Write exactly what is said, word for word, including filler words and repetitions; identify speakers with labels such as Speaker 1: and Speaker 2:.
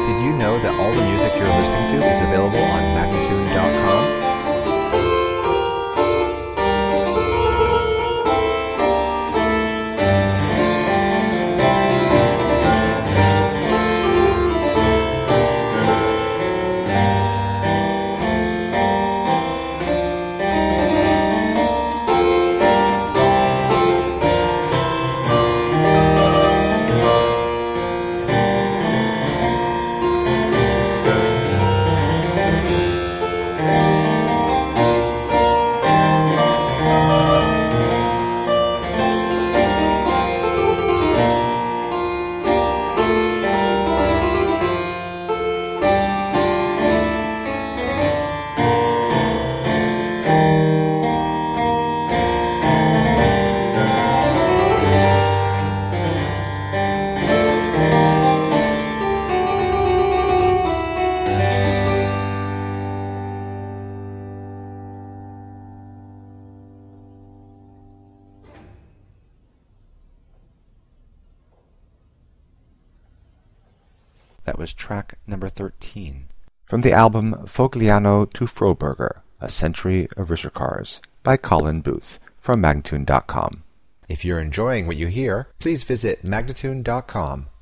Speaker 1: Did you know that all the music you're listening to is available on Magnatune dot com? That was track number thirteen from the album Fogliano to Froberger, A Century of Risserkars by Colin Booth from Magnatune dot com. If you're enjoying what you hear, please visit Magnatune dot com